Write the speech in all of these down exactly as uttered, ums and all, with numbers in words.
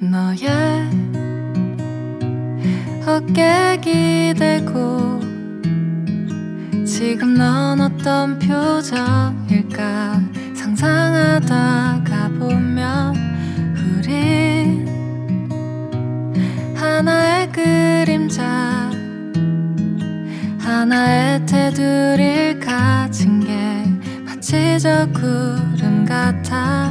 너의 어깨 기대고 지금 넌 어떤 표정일까 상상하다가 보면 우린 하나의 그림자 하나의 테두리를 가진 게 마치 저 구름 같아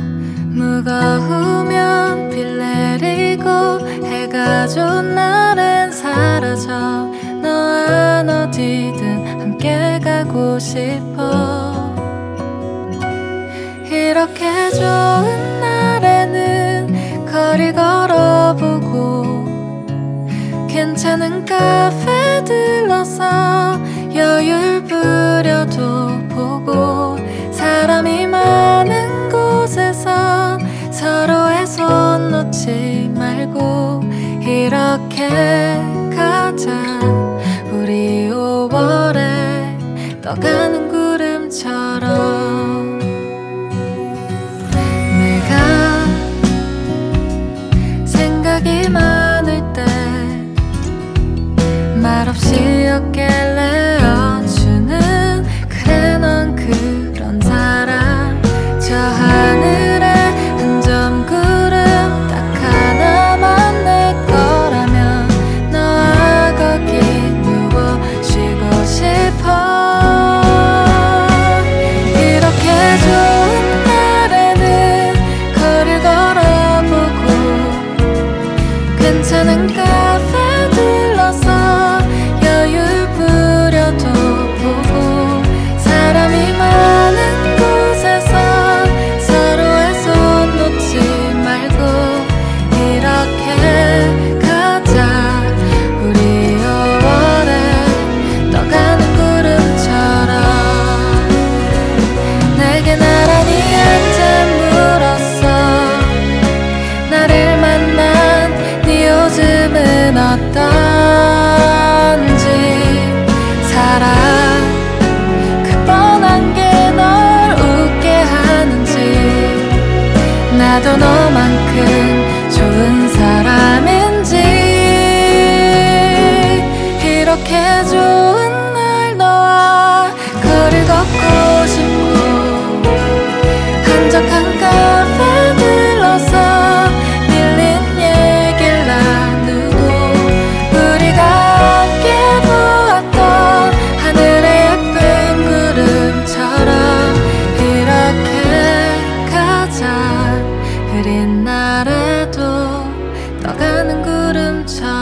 무거우면 비 내리고 해가 좋은 날엔 사라져 너와 어디든 함께 가고 싶어 이렇게 좋은 날에는 거리 걸어보고 괜찮은 카페 들러서 여유를 부려도 보고 사람이 많은 곳에서 서로의 손 놓지 말고 이렇게 가자 우리 오월에 떠가는 구름처럼 내가 생각이 많을 때 말없이 어깨를 내어주는 그래 넌 그런 사람 저 하늘에 한 점 구름 딱 하나만 내 거라면 너와 거기 누워 쉬고 싶어 이렇게 좋은 날에는 거리를 걸어보고 괜찮은 카페 들러서 여유를 부려도 보고 사람이 많은 곳에서 서로의 손 놓지 말고 이렇게 가자 우리 오월에 떠가는 구름처럼 내게 나란히 앉아 물었어 나를 만난 네 요즘은 어떤지 살아 그 뻔한 게 널 웃게 하는지 나도 너만큼 좋은 사람인지 이렇게 좋은 날 너와 거리 걷고 싶고 한적한 카페 들러서 밀린 얘길 나누고 우리가 함께 보았던 하늘의 예쁜 구름처럼 이렇게 가자 흐린 날에도 떠가는 구름처럼